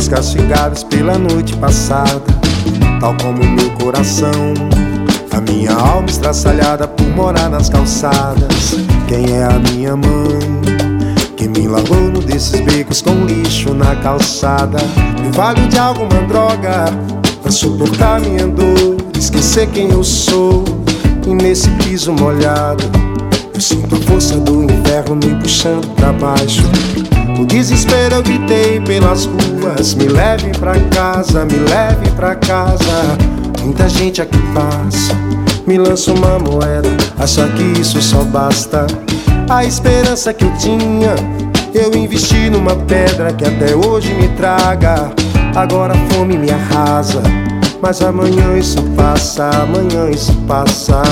castigadas pela noite passada, tal como meu coração, a minha alma estraçalhada por morar nas calçadas. Quem é a minha mãe, que me largou num desses becos com lixo na calçada? Me vale de alguma droga pra suportar minha dor, esquecer quem eu sou. E nesse piso molhado eu sinto a força do inferno me puxando pra baixo. No desespero eu gritei pelas ruas: me leve pra casa, me leve pra casa. Muita gente aqui passa, me lança uma moeda, acha que isso só basta. A esperança que eu tinha, eu investi numa pedra que até hoje me traga. Agora a fome me arrasa, mas amanhã isso passa, amanhã isso passa.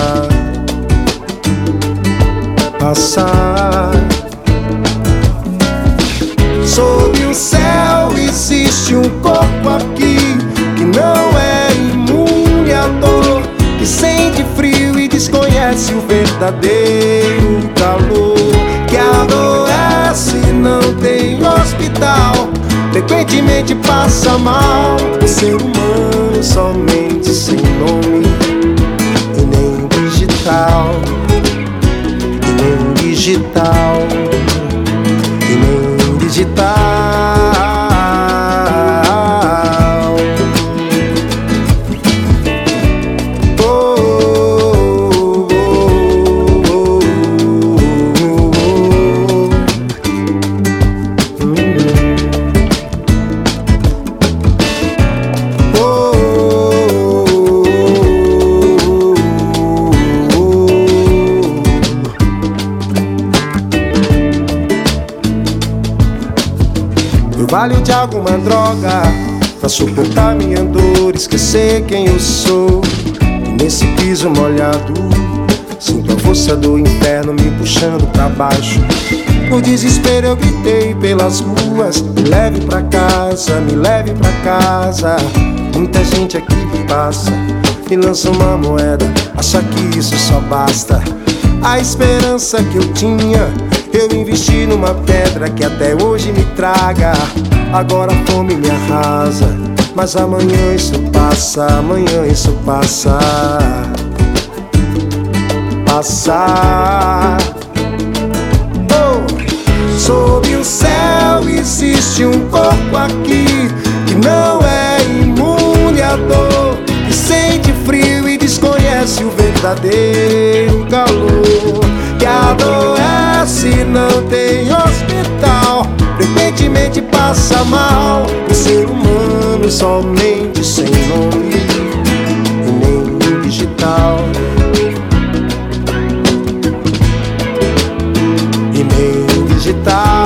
Passar. Sob o céu existe um corpo aqui que não é imune à dor, que sente frio e desconhece o verdadeiro calor, que adoece e não tem hospital, frequentemente passa mal. O ser humano somente sem nome e nem digital, e nem digital, e nem digital. Vale de alguma droga pra suportar minha dor, esquecer quem eu sou. E nesse piso molhado sinto a força do inferno me puxando pra baixo. No desespero eu gritei pelas ruas: me leve pra casa, me leve pra casa. Muita gente aqui passa, me lança uma moeda, acha que isso só basta. A esperança que eu tinha, eu investi numa pedra que até hoje me traga. Agora a fome me arrasa, mas amanhã isso passa, amanhã isso passa. Passar. Oh! Sob o céu existe um corpo aqui que não é imune à dor, que sente frio e desconhece o verdadeiro calor, que adoece e não tem hospital, frequentemente passa mal. O ser humano somente sem nome e nem digital, e nem digital.